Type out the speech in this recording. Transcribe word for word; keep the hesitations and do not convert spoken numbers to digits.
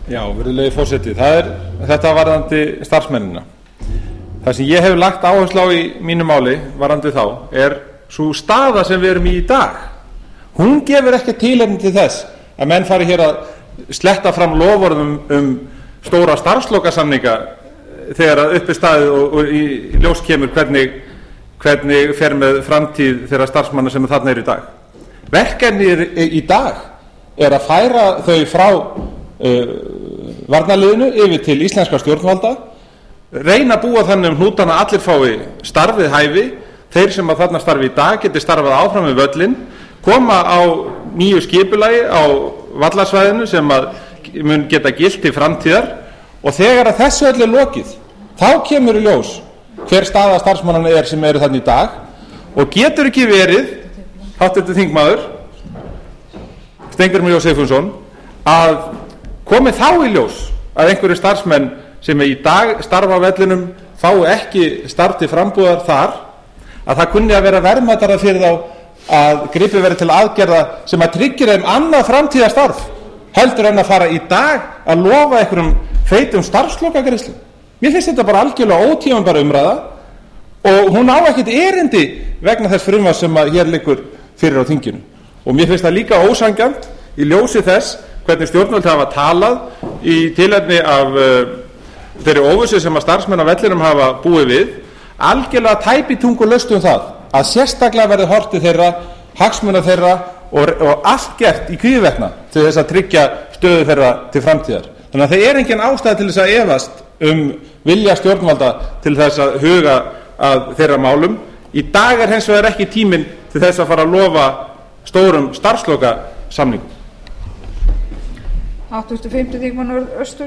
Já, virðulegi forseti, það er þetta varðandi starfsmennina. Það sem ég hef lagt áherslu á í mínu máli varðandi þá er sú staða sem við erum í í dag. Hún gefur ekki tilefni til þess að menn fari hér að sletta fram loforðum um stóra starfslokasamninga þegar að uppi staðið og, og í ljós kemur hvernig, hvernig fer með framtíð þeirra starfsmanna sem þarna er í dag. Verkefnið í dag er að færa þau frá uh, varnarliðinu yfir til íslenskra stjórnvalda, reyna að búa þannig um hnútana að allir fái starfið hæfi, þeir sem að þarna starfi í dag geti starfað áfram við völlinn, koma á nýju skipulagi á vallarsvæðinu sem að mun geta gilt til framtíðar, og þegar að þessu öllu er lokið, þá kemur í ljós hver staða starfsmannanna er sem eru þarna í dag, og getur ekki verið, háttvirtur þingmaður Steingrímur J Sigfússon, að komi þá í ljós að einhverjir starfsmenn sem í dag starfa á vellinum fái ekki starf til frambúðar þar, að það kunni að vera verðmætara fyrir þá að gripið verið til aðgerða sem að tryggir þeim annað framtíðarstarf heldur en að fara í dag að lofa einhverjum feitum starfslokagreiðslum. Mér finnst þetta bara algjörlega ótímabær umræða og hún á ekkert erindi vegna þess frumvarps sem að hér liggur fyrir á þinginu. Og mér finnst það líka ósanngjarnt í ljósi þess hvernig stjórnvöld hafa talað í tilefni af uh, þeirri óvissu sem að starfsmenn á vellinum hafa búið við, algjörlega tæpitungulaust um það að sérstaklega verði horft til þeirra, hagsmuna þeirra og, og allt gert í hvívetna til þess að tryggja stöðu þeirra til framtíðar. Þannig að það er engin ástæða til þess að efast um vilja stjórnvalda til þess að huga að þeirra málum. Í dag er hins vegar ekki tíminn til þess að fara að lofa stórum starfslokasamningum. Háttvirtur fimmti þingmaður Austur